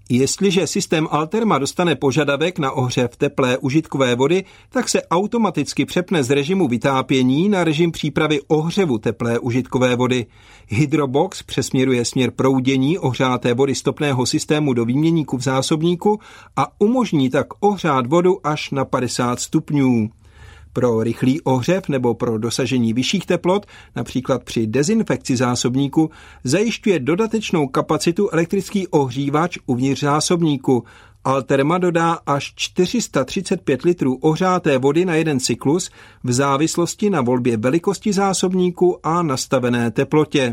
Jestliže systém Alterma dostane požadavek na ohřev teplé užitkové vody, tak se automaticky přepne z režimu vytápění na režim přípravy ohřevu teplé užitkové vody. Hydrobox přesměruje směr proudění ohřáté vody z topného systému do výměníku v zásobníku a umožní tak ohřát vodu až na 50 stupňů. Pro rychlý ohřev nebo pro dosažení vyšších teplot, například při dezinfekci zásobníku, zajišťuje dodatečnou kapacitu elektrický ohřívač uvnitř zásobníku. Alterma dodá až 435 litrů ohřáté vody na jeden cyklus v závislosti na volbě velikosti zásobníku a nastavené teplotě.